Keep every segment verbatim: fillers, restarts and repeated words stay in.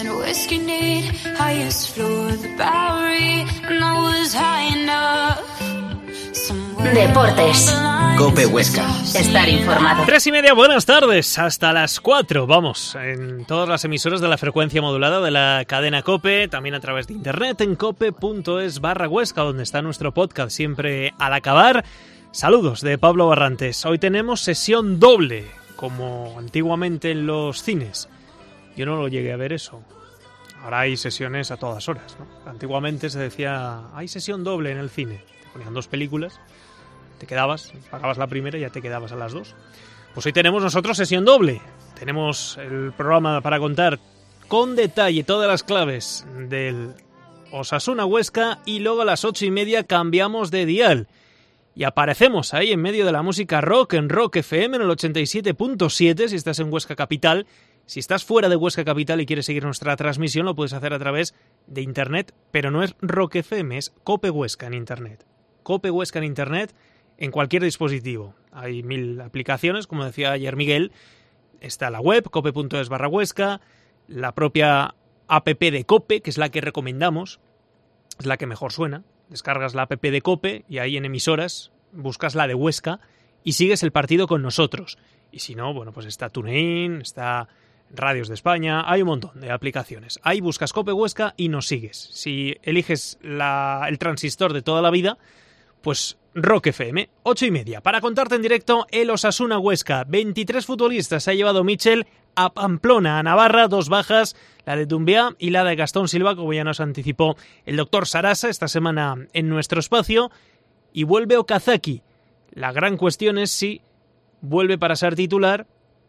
Deportes. COPE Huesca. Estar informado. Tres y media, buenas tardes. Hasta las cuatro, vamos, en todas las emisoras de la frecuencia modulada de la cadena COPE, también a través de internet en cope.es barra Huesca, donde está nuestro podcast siempre al acabar. Saludos de Pablo Barrantes. Hoy tenemos sesión doble, como antiguamente en los cines. Yo no lo llegué a ver eso. Ahora hay sesiones a todas horas, ¿no? Antiguamente se decía, hay sesión doble en el cine. Te ponían dos películas, te quedabas, pagabas la primera y ya te quedabas a las dos. Pues hoy tenemos nosotros sesión doble. Tenemos el programa para contar con detalle todas las claves del Osasuna Huesca y luego a las ocho y media cambiamos de dial. Y aparecemos ahí en medio de la música rock en Rock F M en el ochenta y siete punto siete si estás en Huesca Capital. Si estás fuera de Huesca Capital y quieres seguir nuestra transmisión, lo puedes hacer a través de internet, pero no es Rock F M, es Cope Huesca en internet. Cope Huesca en internet en cualquier dispositivo. Hay mil aplicaciones, como decía ayer Miguel. Está la web, cope.es barra Huesca, la propia app de Cope, que es la que recomendamos, es la que mejor suena. Descargas la app de Cope y ahí en emisoras buscas la de Huesca y sigues el partido con nosotros. Y si no, bueno, pues está TuneIn, está Radios de España, hay un montón de aplicaciones. Ahí buscas Cope Huesca y nos sigues. Si eliges la, el transistor de toda la vida, pues Rock F M, ocho y media. Para contarte en directo el Osasuna Huesca. veintitrés futbolistas se ha llevado Michel a Pamplona, a Navarra, dos bajas, la de Dumbiá y la de Gastón Silva, como ya nos anticipó el doctor Sarasa esta semana en nuestro espacio. Y vuelve Okazaki. La gran cuestión es si vuelve para ser titular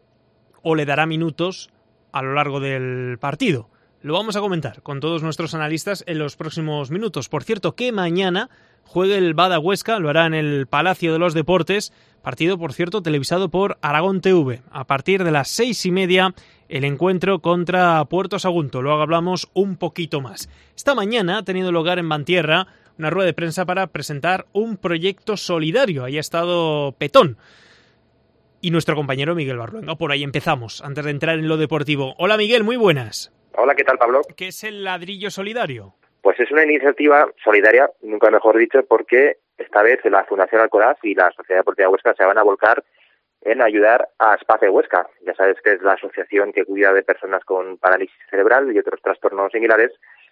o le dará minutos a lo largo del partido. Lo vamos a comentar con todos nuestros analistas en los próximos minutos. Por cierto, que mañana juegue el Bada Huesca, lo hará en el Palacio de los Deportes, partido, por cierto, televisado por Aragón T V. A partir de las seis y media, el encuentro contra Puerto Sagunto. Luego hablamos un poquito más. Esta mañana ha tenido lugar en Bantierra una rueda de prensa para presentar un proyecto solidario. Ahí ha estado Petón y nuestro compañero Miguel Barruenga. Por ahí empezamos, antes de entrar en lo deportivo. Hola Miguel, muy buenas. Hola, ¿qué tal, Pablo? ¿Qué es el ladrillo solidario? Pues es una iniciativa solidaria, nunca mejor dicho, porque esta vez la Fundación Alcoraz y la Sociedad Deportiva Huesca se van a volcar en ayudar a Space Huesca. Ya sabes que es la asociación que cuida de personas con parálisis cerebral y otros trastornos similares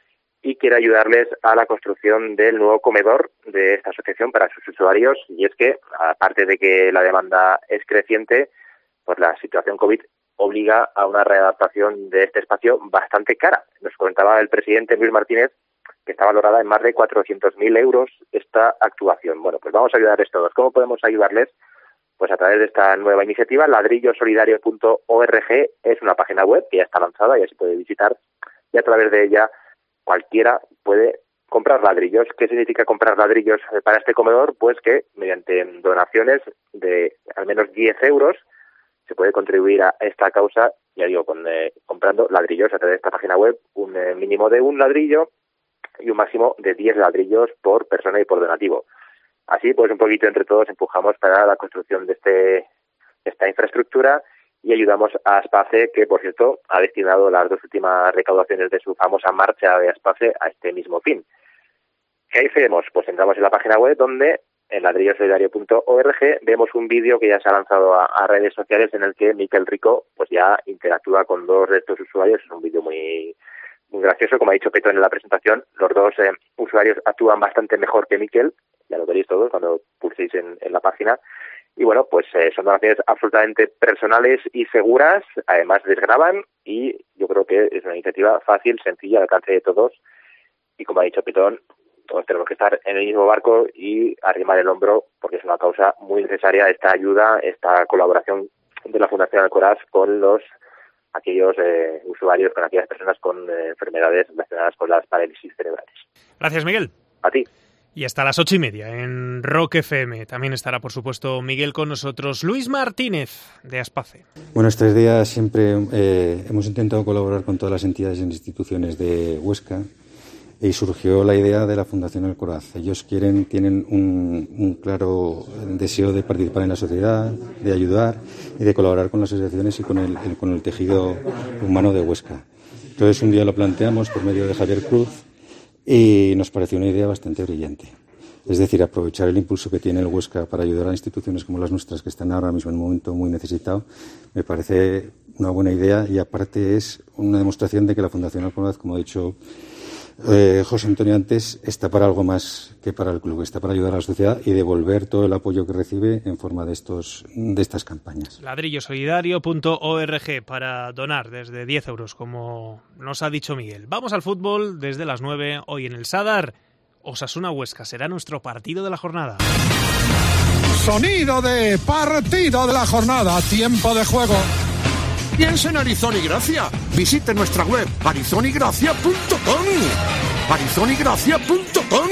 y quiere ayudarles a la construcción del nuevo comedor de esta asociación para sus usuarios. Y es que, aparte de que la demanda es creciente, pues la situación COVID obliga a una readaptación de este espacio bastante cara. Nos comentaba el presidente Luis Martínez que está valorada en más de cuatrocientos mil euros esta actuación. Bueno, pues vamos a ayudarles todos. ¿Cómo podemos ayudarles? Pues a través de esta nueva iniciativa, ladrillo solidario punto org, es una página web que ya está lanzada, ya se puede visitar, y a través de ella cualquiera puede comprar ladrillos. ¿Qué significa comprar ladrillos para este comedor? Pues que mediante donaciones de al menos diez euros se puede contribuir a esta causa, ya digo, con, eh, comprando ladrillos a través de esta página web, un eh, mínimo de un ladrillo y un máximo de diez ladrillos por persona y por donativo. Así, pues un poquito entre todos empujamos para la construcción de este esta infraestructura y ayudamos a Aspace, que por cierto ha destinado las dos últimas recaudaciones de su famosa marcha de Aspace a este mismo fin. ¿Qué hacemos? Pues entramos en la página web donde en ladrillo solidario punto org vemos un vídeo que ya se ha lanzado a, a redes sociales en el que Miquel Rico pues ya interactúa con dos de estos usuarios. Es un vídeo muy, muy gracioso, como ha dicho Petón en la presentación. Los dos eh, usuarios actúan bastante mejor que Miquel, ya lo veréis todos cuando pulséis en, en la página. Y bueno, pues eh, son donaciones absolutamente personales y seguras, además desgravan, y yo creo que es una iniciativa fácil, sencilla, al alcance de todos. Y como ha dicho Petón, todos tenemos que estar en el mismo barco y arrimar el hombro, porque es una causa muy necesaria esta ayuda, esta colaboración de la Fundación Alcoraz con los aquellos eh, usuarios, con aquellas personas con eh, enfermedades relacionadas con las parálisis cerebrales. Gracias, Miguel. A ti. Y hasta las ocho y media en Rock F M. También estará, por supuesto, Miguel con nosotros. Luis Martínez, de Aspace. Bueno, estos días siempre eh, hemos intentado colaborar con todas las entidades e instituciones de Huesca y surgió la idea de la Fundación Alcoraz. Ellos quieren, tienen un, un claro deseo de participar en la sociedad, de ayudar y de colaborar con las asociaciones y con el, el, con el tejido humano de Huesca. Entonces un día lo planteamos por medio de Javier Cruz y nos pareció una idea bastante brillante. Es decir, aprovechar el impulso que tiene el Huesca para ayudar a instituciones como las nuestras, que están ahora mismo en un momento muy necesitado, me parece una buena idea, y aparte es una demostración de que la Fundación Alcoraz, como ha dicho eh, José Antonio antes, está para algo más que para el club, está para ayudar a la sociedad y devolver todo el apoyo que recibe en forma de estos de estas campañas. ladrillosolidario punto org para donar desde diez euros, como nos ha dicho Miguel. Vamos al fútbol desde las nueve, hoy en el Sadar. Osasuna Huesca será nuestro partido de la jornada. Sonido de partido de la jornada, tiempo de juego. Piensa en Arizón y Gracia. Visite nuestra web arizonigracia punto com. arizonigracia punto com.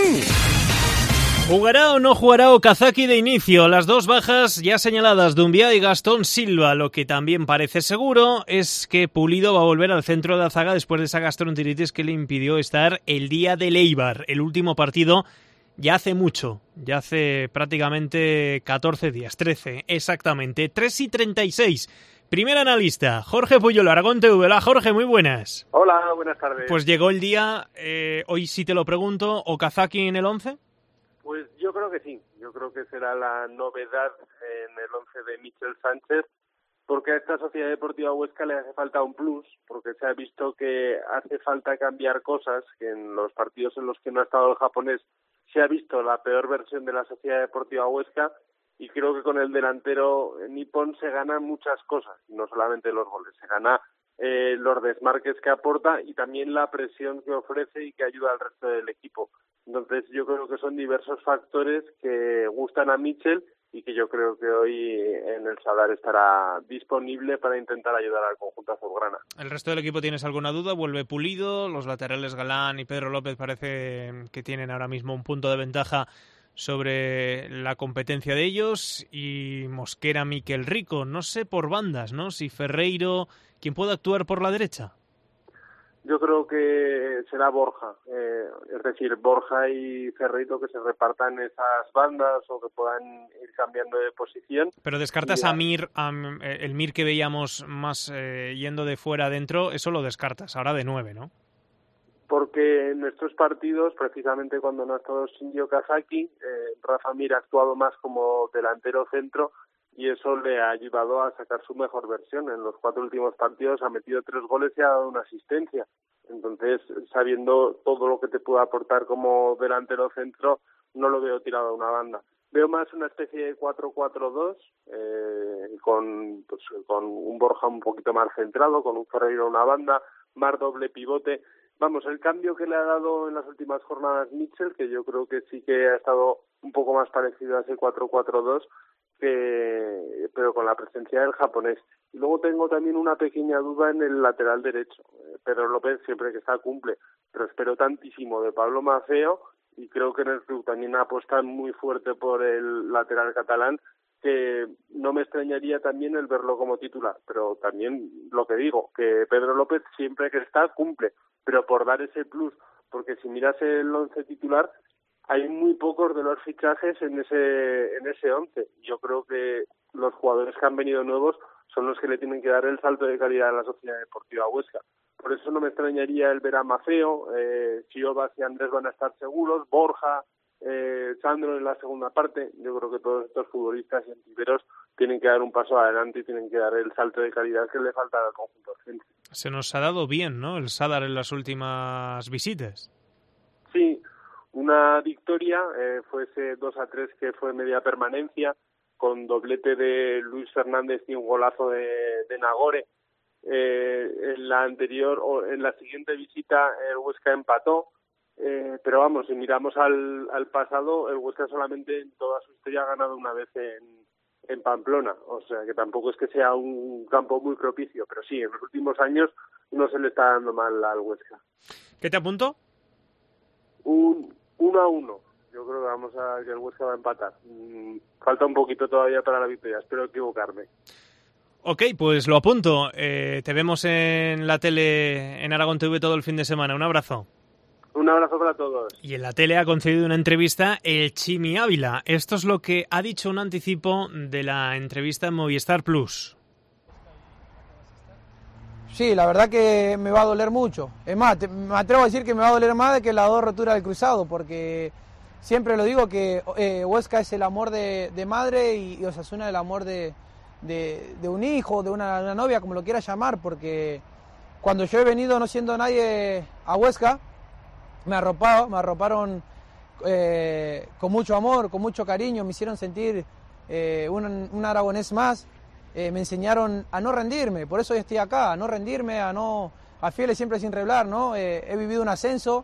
¿Jugará o no jugará Okazaki de inicio? Las dos bajas ya señaladas, Doumbia y Gastón Silva. Lo que también parece seguro es que Pulido va a volver al centro de la zaga después de esa gastroenteritis que le impidió estar el día del Eibar, el último partido ya hace mucho, ya hace prácticamente catorce días, trece exactamente, tres y treinta y seis. Primer analista, Jorge Puyol, Aragón T V. Hola Jorge, muy buenas. Hola, buenas tardes. Pues llegó el día, eh, hoy sí te lo pregunto, ¿Okazaki en el once? Pues yo creo que sí, yo creo que será la novedad en el once de Michel Sánchez, porque a esta Sociedad Deportiva Huesca le hace falta un plus, porque se ha visto que hace falta cambiar cosas, que en los partidos en los que no ha estado el japonés se ha visto la peor versión de la Sociedad Deportiva Huesca, y creo que con el delantero nipón se ganan muchas cosas, no solamente los goles, se gana eh, los desmarques que aporta y también la presión que ofrece y que ayuda al resto del equipo. Entonces yo creo que son diversos factores que gustan a Michel y que yo creo que hoy en el Sadar estará disponible para intentar ayudar al conjunto azulgrana. ¿El resto del equipo tienes alguna duda? ¿Vuelve Pulido? Los laterales Galán y Pedro López parece que tienen ahora mismo un punto de ventaja sobre la competencia de ellos, y Mosquera, Miquel Rico. No sé por bandas, ¿no? Si Ferreiro, ¿quién puede actuar por la derecha? Yo creo que será Borja, eh, es decir, Borja y Ferreiro, que se repartan esas bandas o que puedan ir cambiando de posición. Pero descartas a Mir, a, el Mir que veíamos más eh, yendo de fuera adentro, eso lo descartas, ahora de nueve, ¿no? Porque en estos partidos, precisamente cuando no ha estado Shinji Okazaki, eh, Rafa Mir ha actuado más como delantero centro, y eso le ha ayudado a sacar su mejor versión. En los cuatro últimos partidos ha metido tres goles y ha dado una asistencia. Entonces, sabiendo todo lo que te puede aportar como delantero centro, no lo veo tirado a una banda. Veo más una especie de cuatro cuatro dos, eh, con, pues, con un Borja un poquito más centrado, con un Ferreiro a una banda, más doble pivote. Vamos, el cambio que le ha dado en las últimas jornadas Michel, que yo creo que sí que ha estado un poco más parecido a ese cuatro cuatro dos, que, pero con la presencia del japonés. Y luego tengo también una pequeña duda en el lateral derecho. Pedro López siempre que está cumple, pero espero tantísimo de Pablo Maffeo, y creo que en el club también apuestan muy fuerte por el lateral catalán, que no me extrañaría también el verlo como titular. Pero también lo que digo, que Pedro López siempre que está cumple, pero por dar ese plus, porque si miras el once titular, hay muy pocos de los fichajes en ese en ese once. Yo creo que los jugadores que han venido nuevos son los que le tienen que dar el salto de calidad a la Sociedad Deportiva Huesca. Por eso no me extrañaría el ver a Maffeo, eh, Chiobas y Andrés van a estar seguros, Borja, eh, Sandro en la segunda parte. Yo creo que todos estos futbolistas y antiveros tienen que dar un paso adelante y tienen que dar el salto de calidad que le falta al conjunto argentino. Se nos ha dado bien, ¿no?, el Sadar en las últimas visitas. Sí, una victoria, eh, fue ese dos a tres que fue media permanencia, con doblete de Luis Fernández y un golazo de, de Nagore. Eh, en la anterior o en la siguiente visita el Huesca empató, eh, pero vamos, si miramos al, al pasado, el Huesca solamente en toda su historia ha ganado una vez en, en Pamplona, o sea que tampoco es que sea un campo muy propicio, pero sí, en los últimos años no se le está dando mal al Huesca. ¿Qué te apunto? Un uno a uno. Yo creo que vamos a que el Huesca va a empatar. Falta un poquito todavía para la victoria, espero equivocarme. Ok, pues lo apunto. Eh, te vemos en la tele en Aragón T V todo el fin de semana. Un abrazo. Un abrazo para todos. Y en la tele ha concedido una entrevista el Chimi Ávila. Esto es lo que ha dicho, un anticipo de la entrevista en Movistar Plus. Sí, la verdad que me va a doler mucho. Es más, te, me atrevo a decir que me va a doler más de que las dos roturas del cruzado, porque siempre lo digo que eh, Huesca es el amor de, de madre y, y Osasuna el amor de, de, de un hijo, de una, una novia, como lo quieras llamar, porque cuando yo he venido no siendo nadie a Huesca, me arropado, me arroparon eh, con mucho amor, con mucho cariño, me hicieron sentir eh, un, un aragonés más. Eh, me enseñaron a no rendirme, por eso hoy estoy acá, a no rendirme, a no a fieles siempre sin reblar, ¿no? Eh, he vivido un ascenso,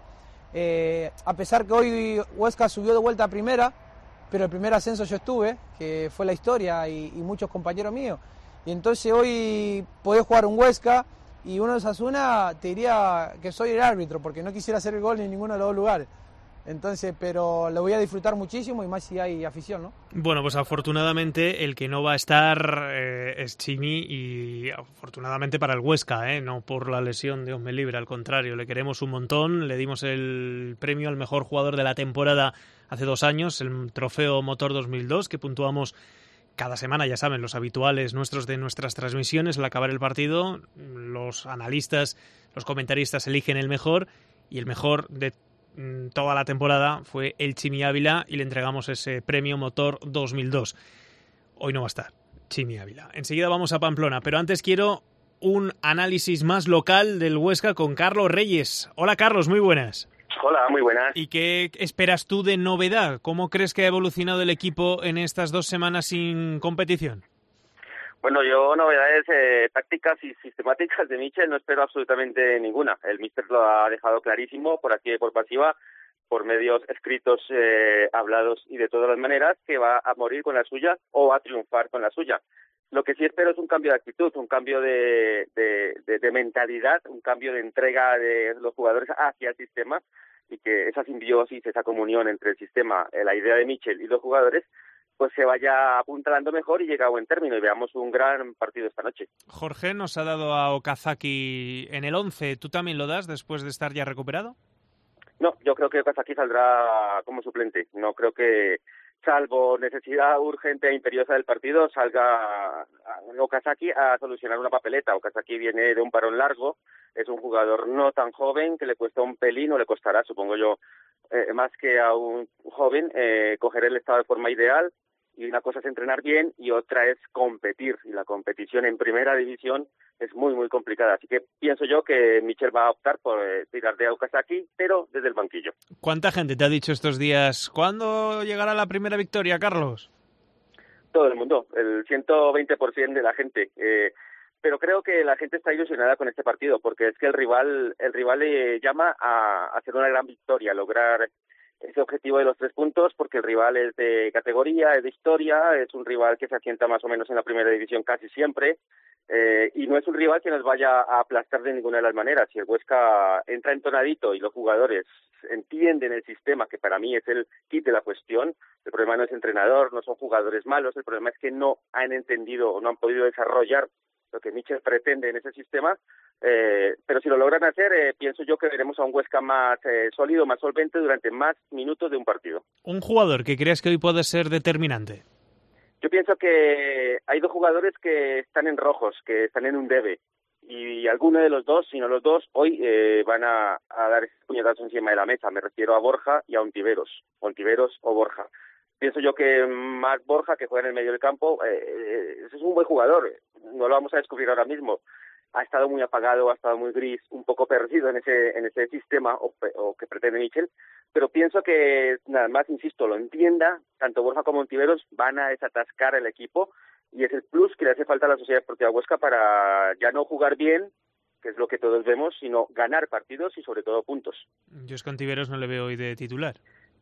eh, a pesar que hoy Huesca subió de vuelta a primera, pero el primer ascenso yo estuve, que fue la historia y, y muchos compañeros míos. Y entonces hoy podés jugar un Huesca y uno de Osasuna, te diría que soy el árbitro, porque no quisiera hacer el gol ni en ninguno de los dos lugares. Entonces, pero lo voy a disfrutar muchísimo y más si hay afición, ¿no? Bueno, pues afortunadamente el que no va a estar eh, es Chimi y afortunadamente para el Huesca, ¿eh? No por la lesión de Dios me libre, al contrario, le queremos un montón, le dimos el premio al mejor jugador de la temporada hace dos años, el trofeo Motor dos mil dos, que puntuamos cada semana, ya saben, los habituales nuestros de nuestras transmisiones. Al acabar el partido, los analistas, los comentaristas eligen el mejor y el mejor de toda la temporada fue el Chimi Ávila y le entregamos ese premio Motor dos mil dos. Hoy no va a estar Chimi Ávila. Enseguida vamos a Pamplona, pero antes quiero un análisis más local del Huesca con Carlos Reyes. Hola Carlos, muy buenas. Hola, muy buenas. ¿Y qué esperas tú de novedad? ¿Cómo crees que ha evolucionado el equipo en estas dos semanas sin competición? Bueno, yo novedades eh, tácticas y sistemáticas de Michel no espero absolutamente ninguna. El míster lo ha dejado clarísimo, por activa y por pasiva, por medios escritos, eh, hablados y de todas las maneras, que va a morir con la suya o a triunfar con la suya. Lo que sí espero es un cambio de actitud, un cambio de, de, de, de mentalidad, un cambio de entrega de los jugadores hacia el sistema y que esa simbiosis, esa comunión entre el sistema, la idea de Michel y los jugadores, pues se vaya apuntalando mejor y llegue a buen término y veamos un gran partido esta noche. Jorge nos ha dado a Okazaki en el once. ¿Tú también lo das después de estar ya recuperado? No, yo creo que Okazaki saldrá como suplente. No creo que, salvo necesidad urgente e imperiosa del partido, salga Okazaki a solucionar una papeleta. Okazaki viene de un parón largo, es un jugador no tan joven, que le cuesta un pelín, o le costará, supongo yo, eh, más que a un joven, eh, coger el estado de forma ideal. Y una cosa es entrenar bien y otra es competir. Y la competición en primera división es muy, muy complicada. Así que pienso yo que Michel va a optar por eh, tirar de Okazaki, pero desde el banquillo. ¿Cuánta gente te ha dicho estos días, ¿cuándo llegará la primera victoria, Carlos? Todo el mundo, el ciento veinte por ciento de la gente. Eh, pero creo que la gente está ilusionada con este partido, porque es que el rival, el rival le llama a hacer una gran victoria, a lograr ese objetivo de los tres puntos, porque el rival es de categoría, es de historia, es un rival que se asienta más o menos en la primera división casi siempre, eh, y no es un rival que nos vaya a aplastar de ninguna de las maneras. Si el Huesca entra entonadito y los jugadores entienden el sistema, que para mí es el kit de la cuestión, el problema no es entrenador, no son jugadores malos, el problema es que no han entendido o no han podido desarrollar lo que Michel pretende en ese sistema. Eh, pero si lo logran hacer, eh, pienso yo que veremos a un Huesca más eh, sólido, más solvente durante más minutos de un partido. ¿Un jugador que creas que hoy puede ser determinante? Yo pienso que hay dos jugadores que están en rojos, que están en un debe, y alguno de los dos, si no los dos, hoy eh, van a, a dar ese puñetazo encima de la mesa. Me refiero a Borja y a Ontiveros, Ontiveros o Borja. Pienso yo que Marc Borja, que juega en el medio del campo, eh, es un buen jugador, no lo vamos a descubrir ahora mismo. Ha estado muy apagado, ha estado muy gris, un poco perdido en ese en ese sistema o, o que pretende Michel, pero pienso que, nada más, insisto, lo entienda, tanto Borja como Ontiveros van a desatascar el equipo y es el plus que le hace falta a la Sociedad Deportiva Huesca para ya no jugar bien, que es lo que todos vemos, sino ganar partidos y sobre todo puntos. Yo es que Ontiveros no le veo hoy de titular.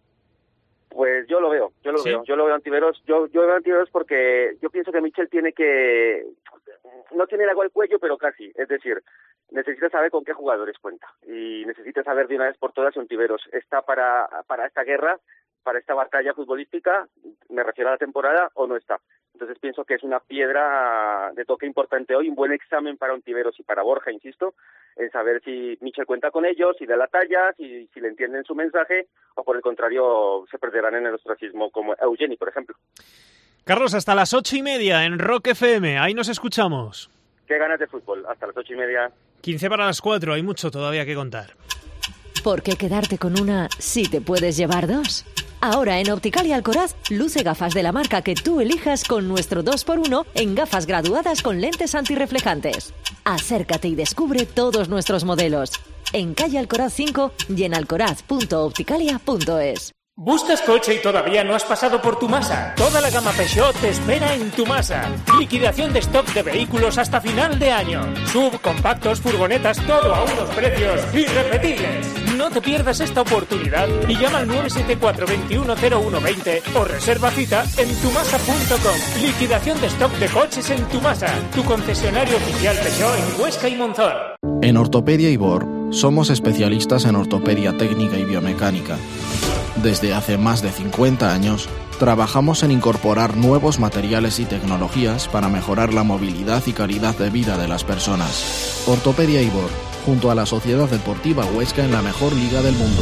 Pues yo lo veo, yo lo ¿Sí? veo, yo lo veo a Ontiveros, yo, yo veo a Ontiveros porque yo pienso que Michel tiene que, no tiene el agua al cuello, pero casi, es decir, necesita saber con qué jugadores cuenta y necesita saber de una vez por todas si Ontiveros está para, para esta guerra, para esta batalla futbolística, me refiero a la temporada, o no está. Entonces pienso que es una piedra de toque importante hoy, un buen examen para Ontiveros y para Borja, insisto, en saber si Michel cuenta con ellos, si da la talla, si, si le entienden su mensaje, o por el contrario se perderán en el ostracismo como Eugeni, por ejemplo. Carlos, hasta las ocho y media en Rock F M, ahí nos escuchamos. qué ganas de fútbol. Hasta las ocho y media. quince para las cuatro, hay mucho todavía que contar. ¿Por qué quedarte con una si te puedes llevar dos? Ahora en Opticalia Alcoraz, luce gafas de la marca que tú elijas con nuestro dos por uno en gafas graduadas con lentes antirreflejantes. Acércate y descubre todos nuestros modelos. En calle Alcoraz cinco y en alcoraz punto opticalia punto es. ¿Buscas coche y todavía no has pasado por Tumasa? Toda la gama Peugeot te espera en Tumasa. Liquidación de stock de vehículos hasta final de año. Sub, compactos, furgonetas, todo a unos precios irrepetibles. No te pierdas esta oportunidad y llama al nueve siete cuatro, veintiuno cero uno veinte o reserva cita en tumasa punto com. Liquidación de stock de coches en Tumasa, tu concesionario oficial Peugeot en Huesca y Monzón. En Ortopedia Ibor somos especialistas en ortopedia técnica y biomecánica. Desde hace más de cincuenta años, trabajamos en incorporar nuevos materiales y tecnologías para mejorar la movilidad y calidad de vida de las personas. Ortopedia Ibor, junto a la Sociedad Deportiva Huesca en la mejor liga del mundo.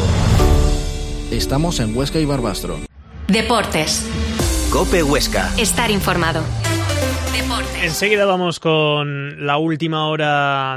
Estamos en Huesca y Barbastro. Deportes. COPE Huesca. Estar informado. Enseguida vamos con la última hora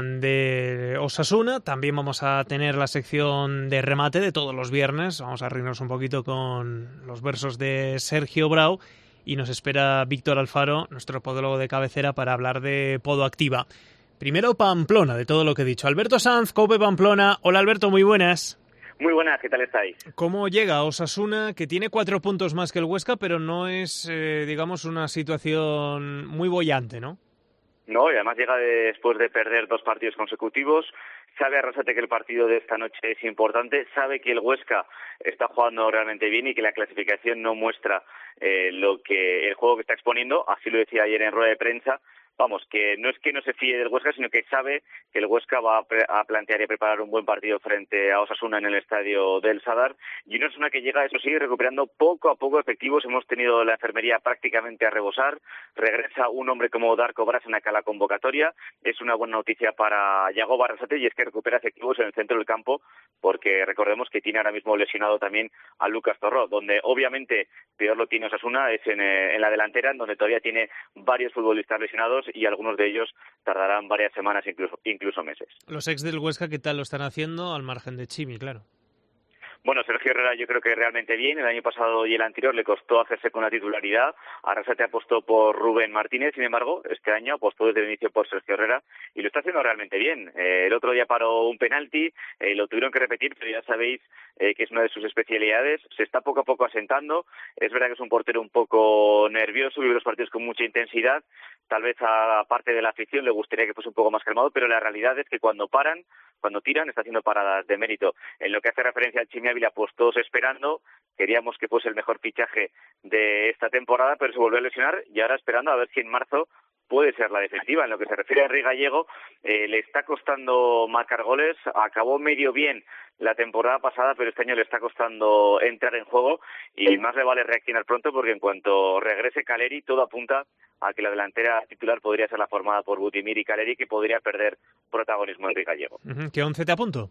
de Osasuna. También vamos a tener la sección de remate de todos los viernes. Vamos a reírnos un poquito con los versos de Sergio Brau. Y nos espera Víctor Alfaro, nuestro podólogo de cabecera, para hablar de Podoactiva. Primero Pamplona, de todo lo que he dicho. Alberto Sanz, COPE Pamplona. Hola Alberto, muy buenas. Muy buenas, ¿qué tal estáis? ¿Cómo llega Osasuna, que tiene cuatro puntos más que el Huesca, pero no es, eh, digamos, una situación muy boyante, ¿no? No, y además llega después de perder dos partidos consecutivos. Sabe Arrasate que el partido de esta noche es importante. Sabe que el Huesca está jugando realmente bien y que la clasificación no muestra eh, lo que el juego que está exponiendo. Así lo decía ayer en rueda de prensa. Vamos, que no es que no se fíe del Huesca, sino que sabe que el Huesca va a, pre- a plantear y preparar un buen partido frente a Osasuna en el estadio del Sadar. Y una Osasuna que llega, eso sí, recuperando poco a poco efectivos. Hemos tenido la enfermería prácticamente a rebosar. Regresa un hombre como Darko Brassenak a la convocatoria. Es una buena noticia para Yago Barrasate, y es que recupera efectivos en el centro del campo, porque recordemos que tiene ahora mismo lesionado también a Lucas Torró, donde obviamente peor lo tiene Osasuna es en, eh, en la delantera, en donde todavía tiene varios futbolistas lesionados y algunos de ellos tardarán varias semanas, incluso incluso meses. Los ex del Huesca, ¿qué tal lo están haciendo? Al margen de Chimi, claro. Bueno, Sergio Herrera yo creo que realmente bien. El año pasado y el anterior le costó hacerse con la titularidad. Arrasate apostó por Rubén Martínez, sin embargo, este año apostó desde el inicio por Sergio Herrera y lo está haciendo realmente bien. Eh, el otro día paró un penalti, eh, lo tuvieron que repetir, pero ya sabéis eh, que es una de sus especialidades. Se está poco a poco asentando. Es verdad que es un portero un poco nervioso, vive los partidos con mucha intensidad. Tal vez a parte de la afición le gustaría que fuese un poco más calmado, pero la realidad es que cuando paran, cuando tiran, está haciendo paradas de mérito. En lo que hace referencia al Chimi Ávila, pues todos esperando, queríamos que fuese el mejor fichaje de esta temporada, pero se volvió a lesionar y ahora esperando a ver si en marzo puede ser la definitiva. En lo que se refiere a Henry Gallego, eh, le está costando marcar goles, acabó medio bien la temporada pasada, pero este año le está costando entrar en juego y más le vale reaccionar pronto, porque en cuanto regrese Caleri, todo apunta a que la delantera titular podría ser la formada por Butimir y Caleri, que podría perder protagonismo Henry Gallego. ¿Qué once te apunto?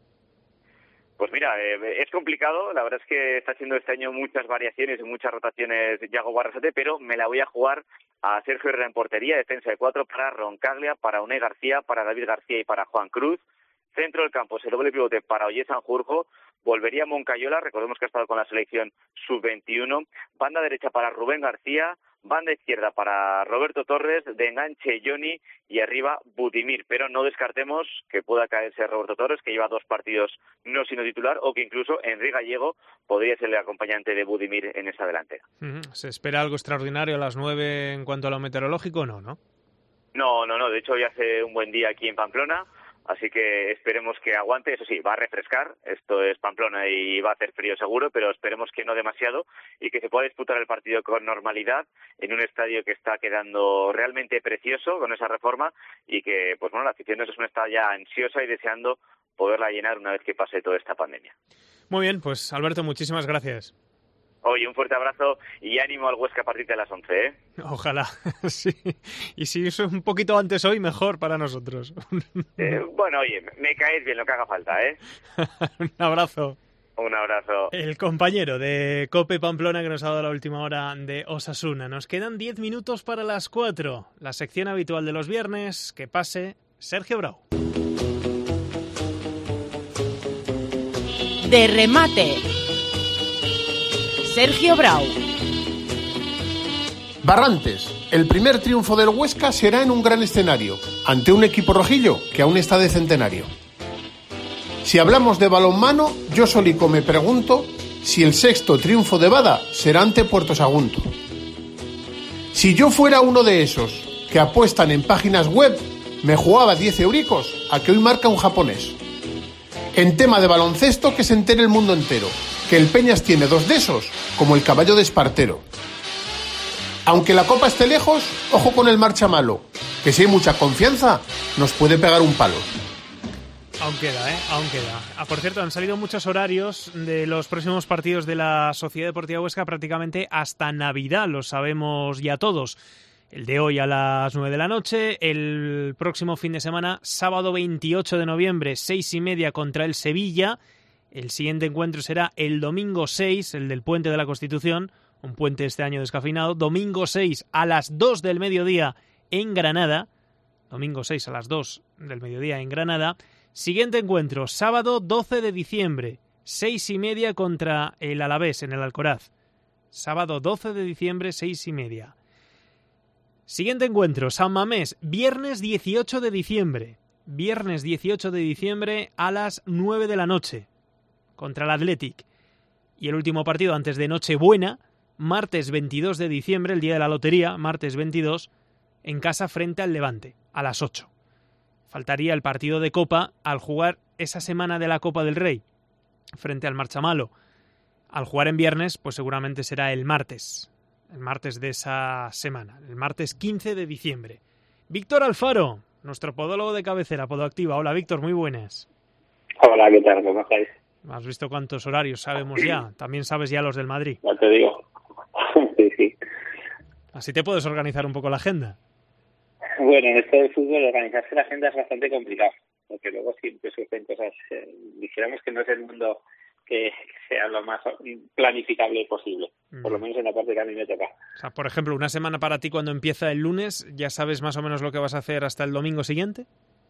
Pues mira, eh, es complicado, la verdad es que está haciendo este año muchas variaciones y muchas rotaciones Yago Barrasate, pero me la voy a jugar a Sergio Herrera en portería, defensa de cuatro para Roncaglia, para Unai García, para David García y para Juan Cruz. Centro del campo, ese doble pivote para Ollé Sanjurjo. Volvería Moncayola, recordemos que ha estado con la selección sub veintiuno. Banda derecha para Rubén García. Banda izquierda para Roberto Torres, de enganche Johnny y arriba Butimir. Pero no descartemos que pueda caerse Roberto Torres, que lleva dos partidos no siendo titular, o que incluso Henry Gallego podría ser el acompañante de Butimir en esa delantera. ¿Se espera algo extraordinario a las nueve en cuanto a lo meteorológico? No, ¿no? No, no, no. De hecho, hoy hace un buen día aquí en Pamplona. Así que esperemos que aguante. Eso sí, va a refrescar, esto es Pamplona y va a hacer frío seguro, pero esperemos que no demasiado y que se pueda disputar el partido con normalidad en un estadio que está quedando realmente precioso con esa reforma y que, pues bueno, la afición de Osasuna está ya ansiosa y deseando poderla llenar una vez que pase toda esta pandemia. Muy bien, pues Alberto, muchísimas gracias. Oye, un fuerte abrazo y ánimo al Huesca a partir de las once, ¿eh? Ojalá, sí. Y si es un poquito antes hoy, mejor para nosotros. Eh, bueno, oye, me caes bien lo que haga falta, ¿eh? Un abrazo. Un abrazo. El compañero de COPE Pamplona que nos ha dado la última hora de Osasuna. Nos quedan diez minutos para las cuatro. La sección habitual de los viernes. Que pase Sergio Brau. De remate, Sergio Brau. Barrantes. El primer triunfo del Huesca será en un gran escenario, ante un equipo rojillo que aún está de centenario. Si hablamos de balonmano, yo solico me pregunto si el sexto triunfo de Bada será ante Puerto Sagunto. Si yo fuera uno de esos que apuestan en páginas web, me jugaba diez euricos a que hoy marca un japonés. En tema de baloncesto, que se entere el mundo entero, que el Peñas tiene dos de esos, como el caballo de Espartero. Aunque la copa esté lejos, ojo con el marcha malo, que si hay mucha confianza, nos puede pegar un palo. Aún queda, ¿eh? Aún queda. Ah, por cierto, han salido muchos horarios de los próximos partidos de la Sociedad Deportiva Huesca prácticamente hasta Navidad, lo sabemos ya todos. El de hoy a las nueve de la noche, el próximo fin de semana, sábado veintiocho de noviembre, seis y media contra el Sevilla. El siguiente encuentro será el domingo seis, el del Puente de la Constitución, un puente este año descafeinado. Domingo seis a las dos del mediodía en Granada. Domingo seis a las dos del mediodía en Granada. Siguiente encuentro, sábado doce de diciembre, seis y media contra el Alavés en el Alcoraz. Sábado doce de diciembre, seis y media. Siguiente encuentro, San Mamés, viernes dieciocho de diciembre. Viernes dieciocho de diciembre a las nueve de la noche contra el Athletic. Y el último partido antes de Nochebuena, martes veintidós de diciembre, el día de la lotería, martes veintidós, en casa frente al Levante, a las ocho. Faltaría el partido de Copa al jugar esa semana de la Copa del Rey frente al Marchamalo. Al jugar en viernes, pues seguramente será el martes. El martes de esa semana. El martes quince de diciembre. Víctor Alfaro, nuestro podólogo de cabecera, Podoactiva. Hola, Víctor, muy buenas. Hola, ¿qué tal? ¿Cómo estáis? ¿Has visto cuántos horarios sabemos ya? También sabes ya los del Madrid. Ya te digo. Sí, sí. Así te puedes organizar un poco la agenda. Bueno, en esto del fútbol organizarse la agenda es bastante complicado, porque luego siempre surgen cosas, eh, dijéramos que no es el mundo que sea lo más planificable posible, mm. por lo menos en la parte que a mí me toca. O sea, por ejemplo, una semana para ti cuando empieza el lunes, ¿ya sabes más o menos lo que vas a hacer hasta el domingo siguiente?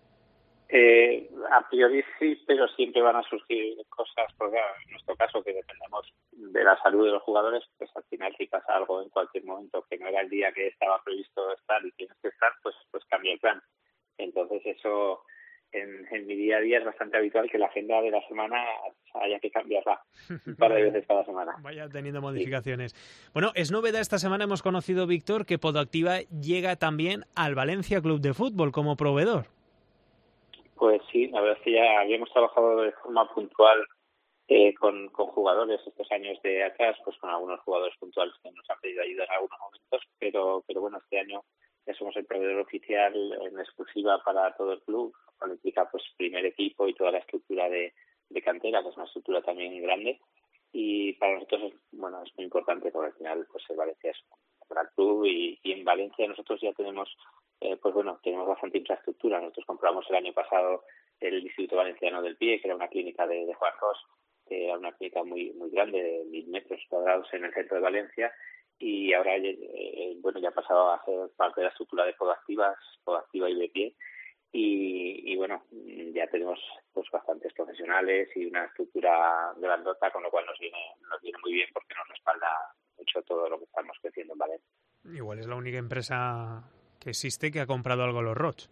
Eh, a priori sí, pero siempre van a surgir cosas, porque en nuestro caso que dependemos de la salud de los jugadores, pues al final si pasa algo en cualquier momento que no era el día que estaba previsto estar y tienes que estar, pues pues cambia el plan. Entonces eso en, en mi día a día es bastante habitual que la agenda de la semana haya que cambiarla un par de veces cada semana. Vaya teniendo modificaciones. Sí. Bueno, es novedad esta semana, hemos conocido, Víctor, que Podoactiva llega también al Valencia Club de Fútbol como proveedor. Pues sí, la verdad es que ya habíamos trabajado de forma puntual eh, con, con jugadores estos años de atrás, pues con algunos jugadores puntuales que nos han pedido ayuda en algunos momentos, pero pero bueno, este año ya somos el proveedor oficial en exclusiva para todo el club, lo cual implica pues primer equipo y toda la estructura de, de cantera, que es una estructura también grande, y para nosotros es, bueno, es muy importante porque al final pues el Valencia es un gran club y, y en Valencia nosotros ya tenemos Eh, pues bueno, tenemos bastante infraestructura. Nosotros compramos el año pasado el Instituto Valenciano del Pie, que era una clínica de, de Juan Ros, que era una clínica muy muy grande, de mil metros cuadrados en el centro de Valencia, y ahora eh, bueno ya ha pasado a ser parte de la estructura de Podoactivas, Podoactiva y de Pie, y, y bueno, ya tenemos pues bastantes profesionales y una estructura grandota, con lo cual nos viene nos viene muy bien porque nos respalda mucho todo lo que estamos creciendo en Valencia. Igual es la única empresa que existe que ha comprado algo los Roch.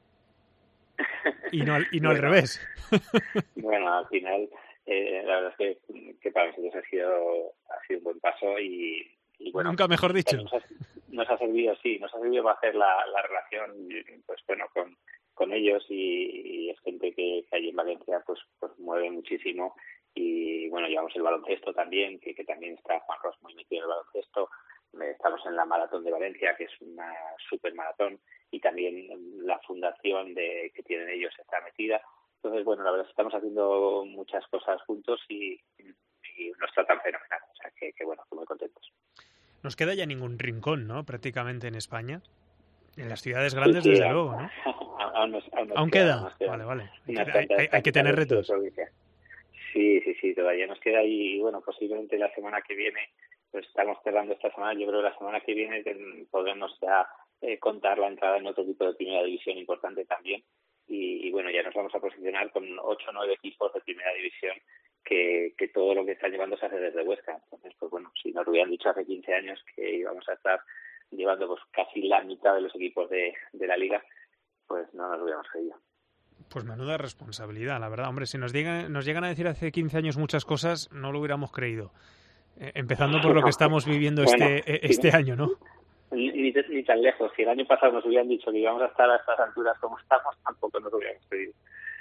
Y no, y no bueno, al revés. Bueno, al final, eh, la verdad es que, que para nosotros ha sido ha sido un buen paso y, y bueno. Nunca mejor dicho. Nos ha, nos ha servido, sí, nos ha servido para hacer la, la relación, pues bueno, con, con ellos y, y es gente que, que allí en Valencia pues, pues mueve muchísimo y bueno, llevamos el baloncesto también, que, que también está Juan Ros muy metido en el baloncesto. Estamos en la Maratón de Valencia, que es una super maratón, y también la fundación de que tienen ellos está metida. Entonces, bueno, la verdad es que estamos haciendo muchas cosas juntos y, y nos tratan fenomenal. O sea, que, que bueno, muy contentos. Nos queda ya ningún rincón, ¿no? Prácticamente en España. En las ciudades grandes, sí, sí, desde aún, luego, ¿no? Aún, nos, aún, nos ¿Aún queda? queda? Aún queda. Vale, vale. Hay, hay, hay, hay que tener retos. Sí, sí, sí, sí, todavía nos queda y bueno, posiblemente la semana que viene, pues estamos cerrando esta semana, yo creo que la semana que viene podremos ya eh, contar la entrada en otro tipo de primera división importante también y, y bueno, ya nos vamos a posicionar con ocho o nueve equipos de primera división que, que todo lo que están llevando se hace desde Huesca. Entonces, pues bueno, si nos hubieran dicho hace quince años que íbamos a estar llevando pues casi la mitad de los equipos de, de la liga, pues no nos lo hubiéramos creído. Pues menuda responsabilidad, la verdad. Hombre, si nos llegan, nos llegan a decir hace quince años muchas cosas, no lo hubiéramos creído. Eh, empezando por lo que estamos viviendo bueno, este, este sí, año, ¿no? Ni, ni, ni tan lejos. Si el año pasado nos hubieran dicho que íbamos a estar a estas alturas como estamos, tampoco nos lo hubiéramos creído.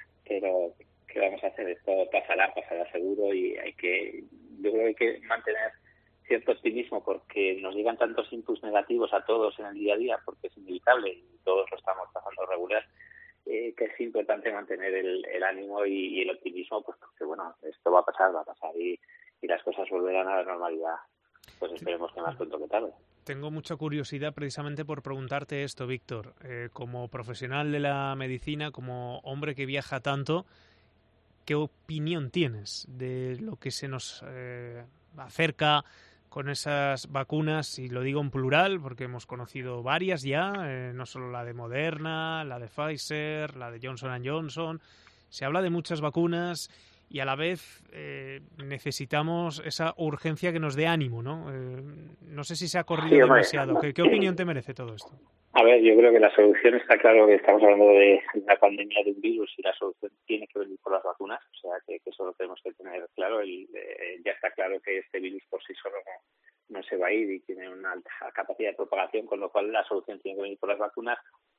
Pero, ¿qué vamos a hacer? Esto pasará, pasará seguro y hay que, yo creo que hay que mantener cierto optimismo porque nos llegan tantos inputs negativos a todos en el día a día, porque es inevitable y todos lo estamos pasando regular, eh, que es importante mantener el, el ánimo y, y el optimismo, pues porque bueno, esto va a pasar, va a pasar y, y las cosas volverán a la normalidad, pues esperemos que más pronto que tarde. Tengo mucha curiosidad precisamente por preguntarte esto, Víctor, eh, como profesional de la medicina, como hombre que viaja tanto, ¿qué opinión tienes de lo que se nos eh, acerca con esas vacunas? Y lo digo en plural porque hemos conocido varias ya, eh, no solo la de Moderna, la de Pfizer, la de Johnson and Johnson. Se habla de muchas vacunas y a la vez eh, necesitamos esa urgencia que nos dé ánimo, ¿no? Eh, no sé si se ha corrido sí, demasiado. ¿Qué, ¿Qué opinión te merece todo esto? A ver, yo creo que la solución está claro que estamos hablando de una pandemia de un virus y la solución tiene que venir por las vacunas, o sea que, que eso lo tenemos que tener claro. El, eh, ya está claro que este virus por sí solo no, no se va a ir y tiene una alta capacidad de propagación, con lo cual la solución tiene que venir por las vacunas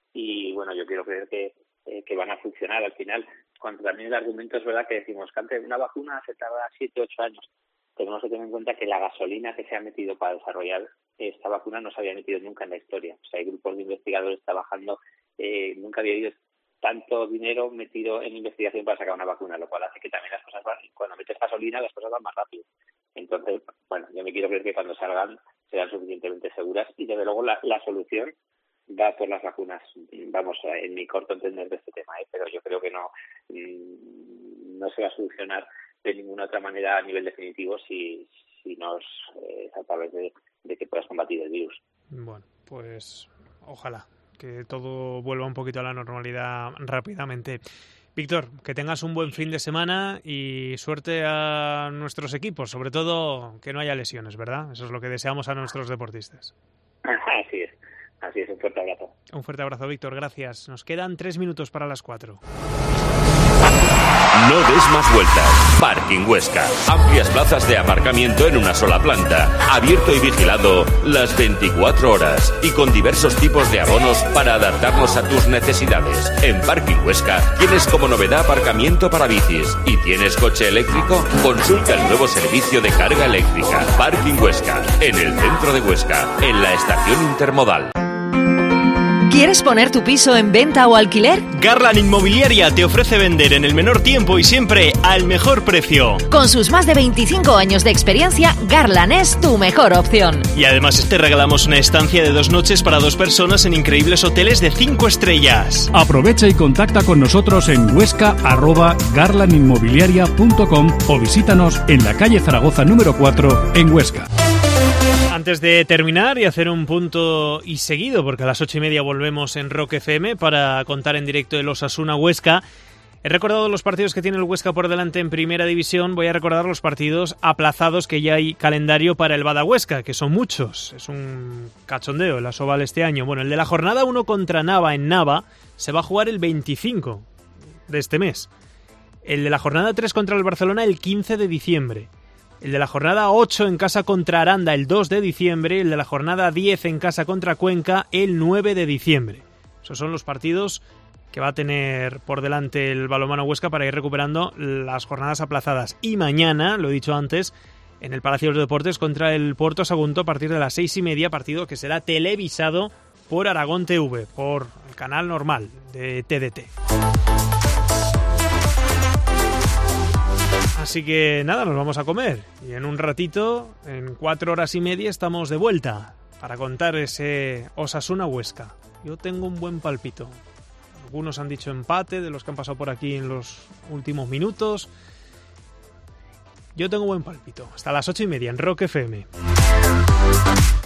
y bueno, yo quiero creer que, eh, que van a funcionar al final. Cuando también el argumento es verdad que decimos que antes una vacuna se tarda siete u ocho años. Tenemos que tener en cuenta que la gasolina que se ha metido para desarrollar esta vacuna no se había metido nunca en la historia. O sea, hay grupos de investigadores trabajando, eh, nunca había habido tanto dinero metido en investigación para sacar una vacuna, lo cual hace que también las cosas van, cuando metes gasolina las cosas van más rápido. Entonces, bueno, yo me quiero creer que cuando salgan serán suficientemente seguras y desde luego la, la solución va por las vacunas. Vamos, en mi corto entender de este tema, ¿eh? Pero yo creo que no, no se va a solucionar de ninguna otra manera a nivel definitivo si, si no es eh, a través de, de que puedas combatir el virus. Bueno, pues ojalá que todo vuelva un poquito a la normalidad rápidamente. Víctor, que tengas un buen fin de semana y suerte a nuestros equipos, sobre todo que no haya lesiones, ¿verdad? Eso es lo que deseamos a nuestros deportistas. Así es, así es, un fuerte abrazo. Un fuerte abrazo, Víctor, gracias. Nos quedan tres minutos para las cuatro. No des más vueltas. Parking Huesca. Amplias plazas de aparcamiento en una sola planta. Abierto y vigilado las veinticuatro horas. Y con diversos tipos de abonos para adaptarnos a tus necesidades. En Parking Huesca tienes como novedad aparcamiento para bicis. ¿Y tienes coche eléctrico? Consulta el nuevo servicio de carga eléctrica. Parking Huesca. En el centro de Huesca. En la estación intermodal. ¿Quieres poner tu piso en venta o alquiler? Garland Inmobiliaria te ofrece vender en el menor tiempo y siempre al mejor precio. Con sus más de veinticinco años de experiencia, Garland es tu mejor opción. Y además te regalamos una estancia de dos noches para dos personas en increíbles hoteles de cinco estrellas. Aprovecha y contacta con nosotros en huesca arroba garland inmobiliaria punto com o visítanos en la calle Zaragoza número cuatro en Huesca. Antes de terminar y hacer un punto y seguido, porque a las ocho y media volvemos en Rock F M para contar en directo el Osasuna Huesca, he recordado los partidos que tiene el Huesca por delante en Primera División. Voy a recordar los partidos aplazados que ya hay calendario para el Bada Huesca, que son muchos. Es un cachondeo el Asobal este año. Bueno, el de la jornada uno contra Nava en Nava se va a jugar el veinticinco de este mes. El de la jornada tres contra el Barcelona el quince de diciembre. El de la jornada ocho en casa contra Aranda el dos de diciembre, el de la jornada diez en casa contra Cuenca el nueve de diciembre. Esos son los partidos que va a tener por delante el balonmano Huesca para ir recuperando las jornadas aplazadas. Y mañana, lo he dicho antes, en el Palacio de los Deportes contra el Puerto Sagunto a partir de las seis y media, partido que será televisado por Aragón T V, por el canal normal de T D T. Así que nada, nos vamos a comer y en un ratito, en cuatro horas y media, estamos de vuelta para contar ese Osasuna Huesca. Yo tengo un buen palpito. Algunos han dicho empate de los que han pasado por aquí en los últimos minutos. Yo tengo buen pálpito. Hasta las ocho y media en Rock F M.